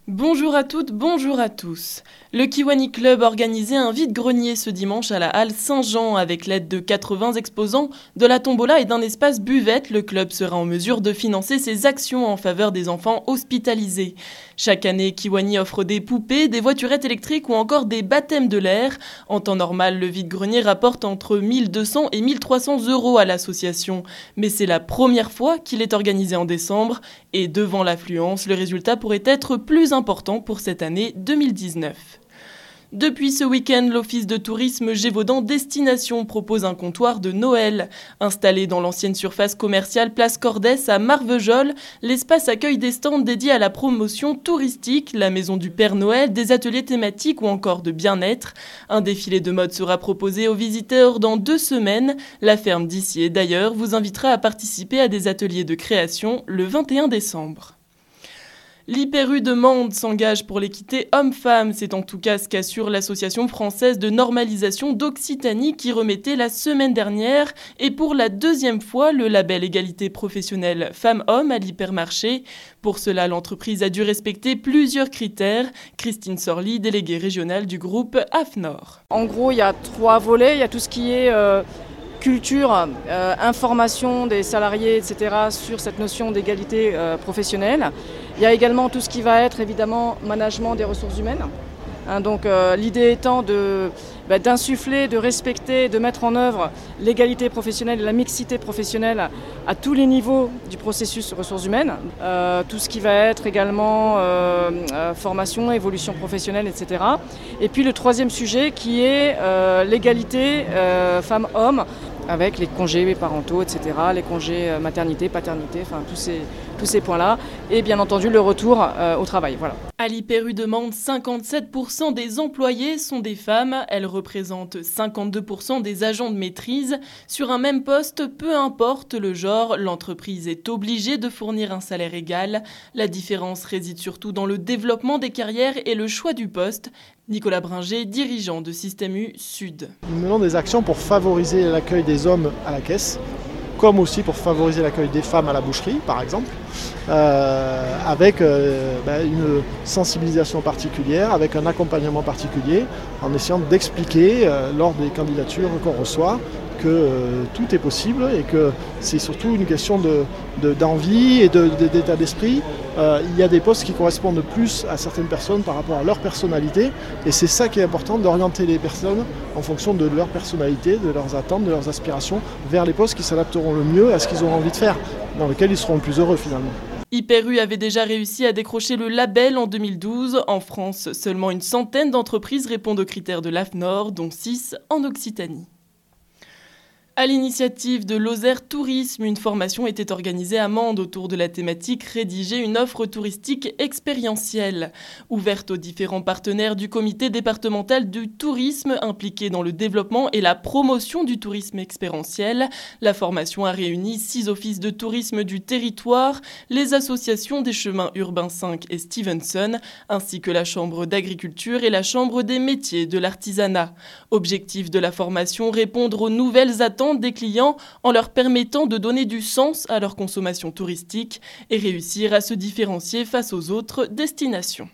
Bonjour à toutes, bonjour à tous. Le Kiwani Club organisait un vide-grenier ce dimanche à la halle Saint-Jean avec l'aide de 80 exposants, de la tombola et d'un espace buvette. Le club sera en mesure de financer ses actions en faveur des enfants hospitalisés. Chaque année, Kiwani offre des poupées, des voiturettes électriques ou encore des baptêmes de l'air. En temps normal, le vide-grenier rapporte entre 1200 et 1300 € à l'association. Mais c'est la première fois qu'il est organisé en décembre et devant l'affluence, le résultat pourrait être plus important pour cette année 2019. Depuis ce week-end, l'Office de tourisme Gévaudan Destination propose un comptoir de Noël. Installé dans l'ancienne surface commerciale Place Cordès à Marvejols, l'espace accueille des stands dédiés à la promotion touristique, la maison du Père Noël, des ateliers thématiques ou encore de bien-être. Un défilé de mode sera proposé aux visiteurs dans 2 semaines. La ferme d'Issier, d'ailleurs, vous invitera à participer à des ateliers de création le 21 décembre. L'Hyper-U de Mende s'engage pour l'équité homme-femme. C'est en tout cas ce qu'assure l'Association française de normalisation d'Occitanie qui remettait la semaine dernière et pour la 2e fois le label égalité professionnelle femmes-hommes à l'hypermarché. Pour cela, l'entreprise a dû respecter plusieurs critères. Christine Sorli, déléguée régionale du groupe AFNOR. En gros, il y a 3 volets. Il y a tout ce qui est culture, information des salariés, etc. sur cette notion d'égalité professionnelle. Il y a également tout ce qui va être évidemment management des ressources humaines. Donc l'idée étant d'insuffler, de respecter, de mettre en œuvre l'égalité professionnelle et la mixité professionnelle à tous les niveaux du processus ressources humaines. Tout ce qui va être également formation, évolution professionnelle, etc. Et puis le 3e sujet qui est l'égalité femmes-hommes avec les congés parentaux, etc., les congés maternité, paternité, enfin tous ces points-là, et bien entendu le retour au travail. Voilà. À l'Hyper-U de Mende, 57% des employés sont des femmes. Elles représentent 52% des agents de maîtrise. Sur un même poste, peu importe le genre, l'entreprise est obligée de fournir un salaire égal. La différence réside surtout dans le développement des carrières et le choix du poste. Nicolas Bringer, dirigeant de Système U Sud. Nous menons des actions pour favoriser l'accueil des hommes à la caisse, comme aussi pour favoriser l'accueil des femmes à la boucherie, par exemple, avec une sensibilisation particulière, avec un accompagnement particulier, en essayant d'expliquer lors des candidatures qu'on reçoit que tout est possible et que c'est surtout une question d'envie et d'état d'esprit. Il y a des postes qui correspondent plus à certaines personnes par rapport à leur personnalité et c'est ça qui est important, d'orienter les personnes en fonction de leur personnalité, de leurs attentes, de leurs aspirations vers les postes qui s'adapteront le mieux à ce qu'ils auront envie de faire, dans lesquels ils seront le plus heureux finalement. Hyper-U avait déjà réussi à décrocher le label en 2012. En France, seulement une centaine d'entreprises répondent aux critères de l'AFNOR, dont 6 en Occitanie. À l'initiative de Lozère Tourisme, une formation était organisée à Mende autour de la thématique « Rédiger une offre touristique expérientielle ». Ouverte aux différents partenaires du comité départemental du tourisme impliqués dans le développement et la promotion du tourisme expérientiel, la formation a réuni 6 offices de tourisme du territoire, les associations des chemins urbains 5 et Stevenson, ainsi que la Chambre d'agriculture et la Chambre des métiers de l'artisanat. Objectif de la formation, répondre aux nouvelles attentes des clients en leur permettant de donner du sens à leur consommation touristique et réussir à se différencier face aux autres destinations.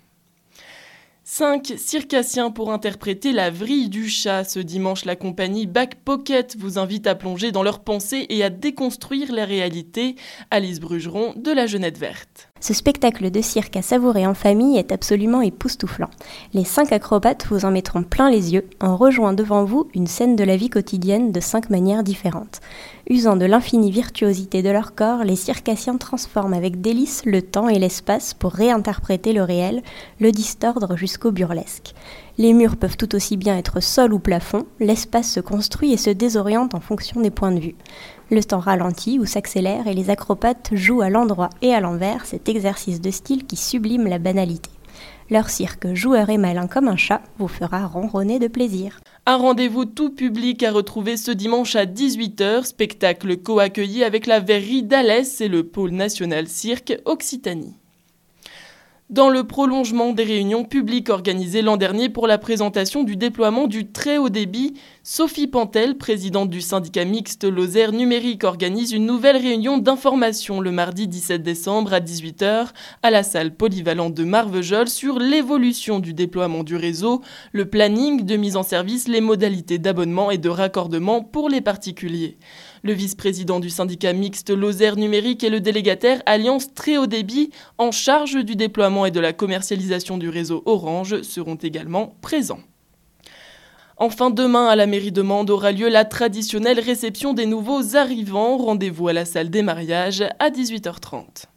5 circassiens pour interpréter la vrille du chat. Ce dimanche, la compagnie Back Pocket vous invite à plonger dans leurs pensées et à déconstruire la réalité. Alice Brugeron de la Jeunette Verte. Ce spectacle de cirque à savourer en famille est absolument époustouflant. Les 5 acrobates vous en mettront plein les yeux en rejoignant devant vous une scène de la vie quotidienne de 5 manières différentes. Usant de l'infinie virtuosité de leur corps, les circassiens transforment avec délice le temps et l'espace pour réinterpréter le réel, le distordre jusqu'au burlesque. Les murs peuvent tout aussi bien être sol ou plafond, l'espace se construit et se désoriente en fonction des points de vue. Le temps ralentit ou s'accélère et les acrobates jouent à l'endroit et à l'envers cet exercice de style qui sublime la banalité. Leur cirque joueur et malin comme un chat vous fera ronronner de plaisir. Un rendez-vous tout public à retrouver ce dimanche à 18h, spectacle co-accueilli avec la Verrerie d'Alès et le Pôle National Cirque Occitanie. Dans le prolongement des réunions publiques organisées l'an dernier pour la présentation du déploiement du très haut débit, Sophie Pantel, présidente du syndicat mixte Lozère Numérique, organise une nouvelle réunion d'information le mardi 17 décembre à 18h à la salle polyvalente de Marvejols sur l'évolution du déploiement du réseau, le planning de mise en service, les modalités d'abonnement et de raccordement pour les particuliers. Le vice-président du syndicat mixte Lozère Numérique et le délégataire Alliance Très Haut Débit en charge du déploiement et de la commercialisation du réseau Orange seront également présents. Enfin, demain, à la mairie de Mende aura lieu la traditionnelle réception des nouveaux arrivants. Rendez-vous à la salle des mariages à 18h30.